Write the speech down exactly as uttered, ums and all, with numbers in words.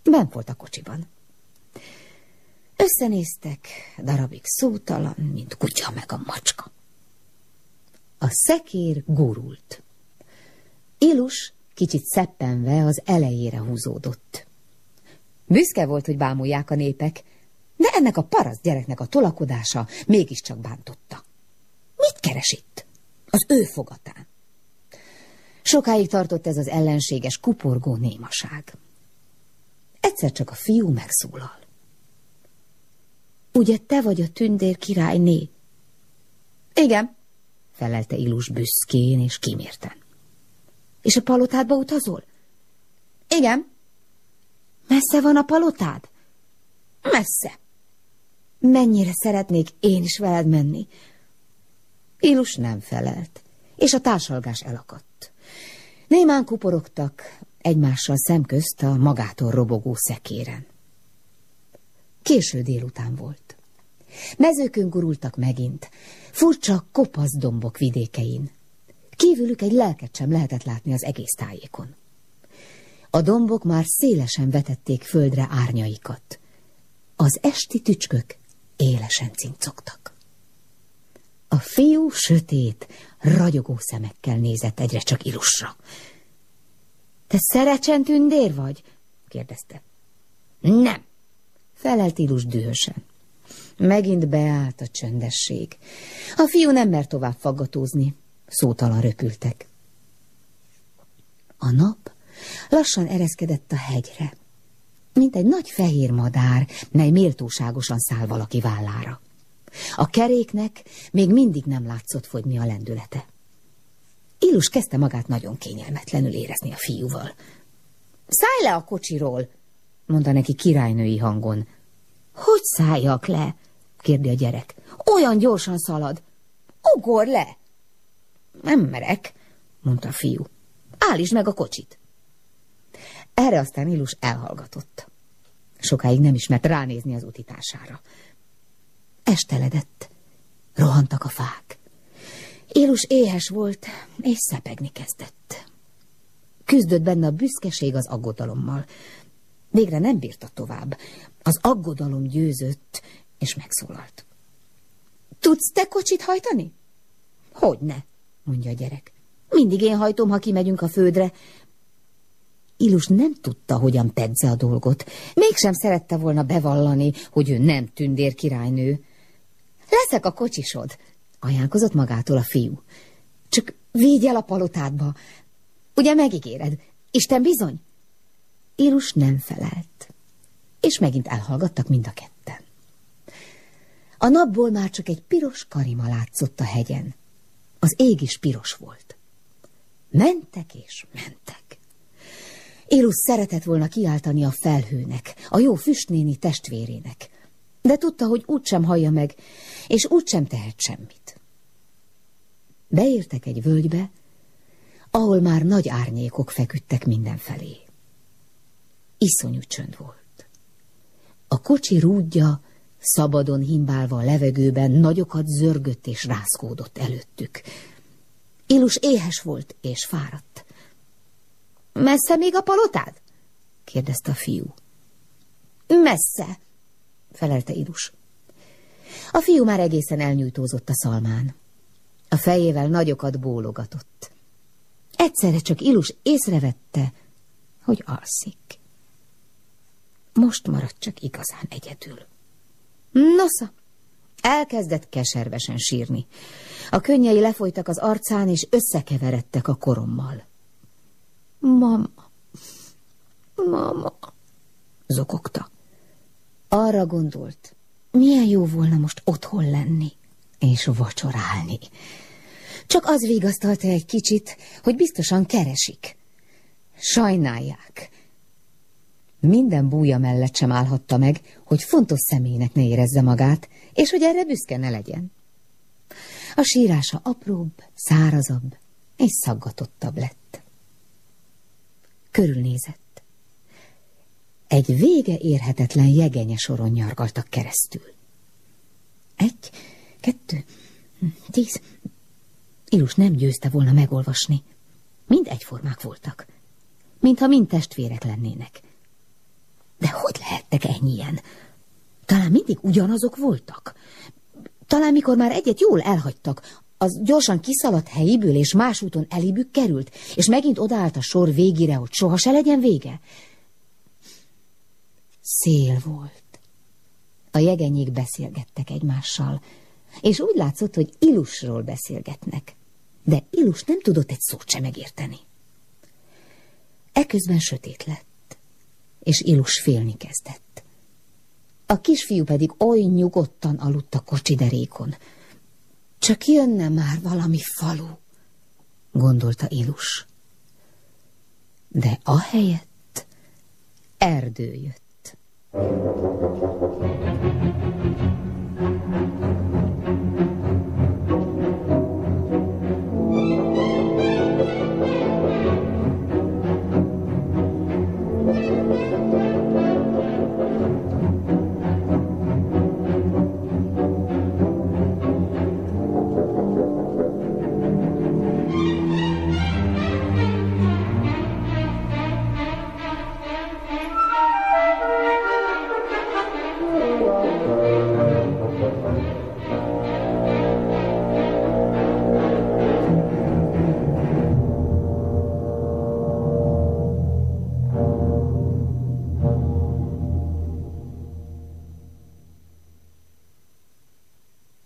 Bent volt a kocsiban. Összenéztek, darabig szótalan, mint kutya meg a macska. A szekér gurult. Ilus kicsit szeppenve az elejére húzódott. Büszke volt, hogy bámulják a népek, de ennek a paraszt gyereknek a tolakodása mégiscsak bántotta. Mit keres itt? Az ő fogatán. Sokáig tartott ez az ellenséges, kuporgó némaság. Egyszer csak a fiú megszólal. Ugye te vagy a tündér királyné? Igen, felelte Ilus büszkén és kimérten. És a palotádba utazol? Igen. Messze van a palotád? Messze. Mennyire szeretnék én is veled menni? Ilus nem felelt, és a társalgás elakadt. Némán kuporogtak egymással szemközt a magától robogó szekéren. Késő délután volt. Mezőkön gurultak megint, furcsa kopasz dombok vidékein. Kívülük egy lelket sem lehetett látni az egész tájékon. A dombok már szélesen vetették földre árnyaikat. Az esti tücskök élesen cincogtak. A fiú sötét, ragyogó szemekkel nézett egyre csak Ilusra. Te Szerecsen tündér vagy? kérdezte. Nem, felelt Ilus dühösen. Megint beállt a csöndesség. A fiú nem mert tovább faggatózni, szótalan röpültek. A nap lassan ereszkedett a hegyre, mint egy nagy fehér madár, mely méltóságosan száll valaki vállára. A keréknek még mindig nem látszott fogyni a lendülete. Ilus kezdte magát nagyon kényelmetlenül érezni a fiúval. Szállj le a kocsiról, mondta neki királynői hangon. Hogy szálljak le? kérdi a gyerek. Olyan gyorsan szalad. Ugorj le! Nem merek, mondta a fiú. Állítsd meg a kocsit. Erre aztán Ilus elhallgatott. Sokáig nem ismert ránézni az utitására. Esteledett. Rohantak a fák. Ilus éhes volt, és szepegni kezdett. Küzdött benne a büszkeség az aggodalommal. Végre nem bírta tovább. Az aggodalom győzött, és megszólalt. Tudsz te kocsit hajtani? Hogyne, mondja a gyerek. Mindig én hajtom, ha kimegyünk a földre. Ilus nem tudta, hogyan pedze a dolgot. Mégsem szerette volna bevallani, hogy ő nem tündér királynő. Leszek a kocsisod, ajánlkozott magától a fiú. Csak vigy el a palotádba. Ugye megígéred? Isten bizony? Ilus nem felelt, és megint elhallgattak mind a ketten. A napból már csak egy piros karima látszott a hegyen. Az ég is piros volt. Mentek és mentek. Ilus szeretett volna kiáltani a felhőnek, a jó füstnéni testvérének, de tudta, hogy úgysem hallja meg, és úgysem tehet semmit. Beértek egy völgybe, ahol már nagy árnyékok feküdtek mindenfelé. Iszonyú csönd volt. A kocsi rúdja szabadon himbálva a levegőben nagyokat zörgött és rázkódott előttük. Ilus éhes volt és fáradt. Messze még a palotád? kérdezte a fiú. Messze, felelte Ilus. A fiú már egészen elnyújtózott a szalmán. A fejével nagyokat bólogatott. Egyszerre csak Ilus észrevette, hogy alszik. Most maradt csak igazán egyedül. Nosza, elkezdett keservesen sírni. A könnyei lefolytak az arcán, és összekeveredtek a korommal. Mama, mama, zokogta. Arra gondolt, milyen jó volna most otthon lenni, és vacsorálni. Csak az vigasztalta egy kicsit, hogy biztosan keresik. Sajnálják. Minden búja mellett sem állhatta meg, hogy fontos személynek ne érezze magát, és hogy erre büszke ne legyen. A sírása apróbb, szárazabb és szaggatottabb lett. Körülnézett. Egy vége érhetetlen jegenye soron nyargaltak keresztül. Egy, kettő, tíz... Ilus nem győzte volna megolvasni. Mind egyformák voltak, mintha mind testvérek lennének. De beszélgettek ennyien? Talán mindig ugyanazok voltak? Talán mikor már egyet jól elhagytak, az gyorsan kiszaladt helyiből, és más úton elébük került, és megint odaállt a sor végére, hogy soha se legyen vége? Szél volt. A jegenyék beszélgettek egymással, és úgy látszott, hogy Ilusról beszélgetnek, de Ilus nem tudott egy szót sem megérteni. Eközben sötét lett, és Ilus félni kezdett. A kisfiú pedig oly nyugodtan aludt a kocsiderékon. Csak jönne már valami falu, gondolta Ilus. De ahelyett erdő jött.